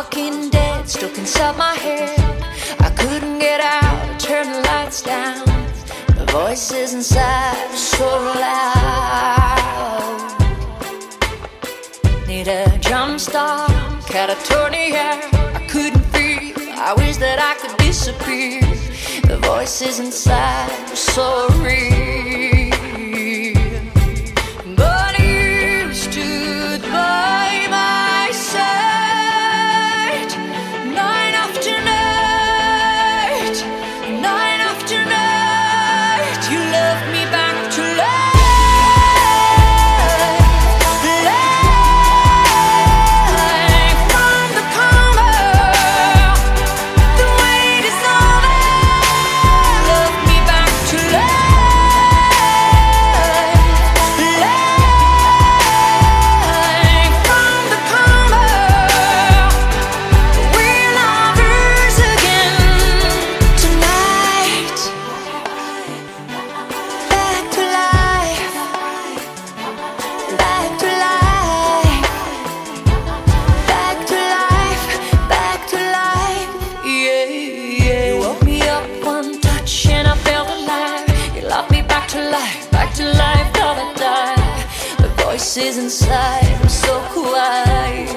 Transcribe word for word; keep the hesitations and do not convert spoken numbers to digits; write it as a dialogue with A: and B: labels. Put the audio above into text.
A: Walking dead, stuck inside my head. I couldn't get out, I turned the lights down. The voices inside were so loud. Need a jump start, catatonia. I couldn't feel, I wish that I could disappear. The voices inside were so real. But you stood by my side, night after night, night after night. You left me back to life. Voices inside, I'm so quiet.